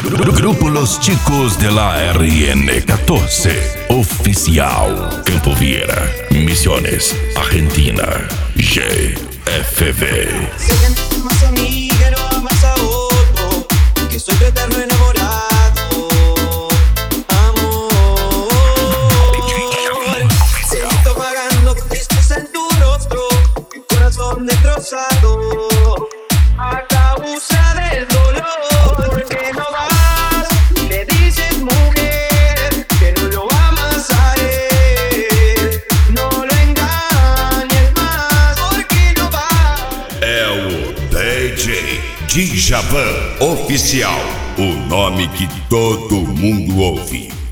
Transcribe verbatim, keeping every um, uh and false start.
Grupo Los Chicos de la R N catorce Oficial, Campo Viera, Misiones, Argentina, G F V. Sé que no amas a mí, que no amas a otro, que soy tu eterno enamorado. Amor, seguito pagando tristes en tu rostro, mi corazón destrozado a causa del dolor que no das. Le dices, mujer, que no lo amas a él, no lo engañes más porque no va. É o D J Djavan Oficial, o nome que todo mundo ouve.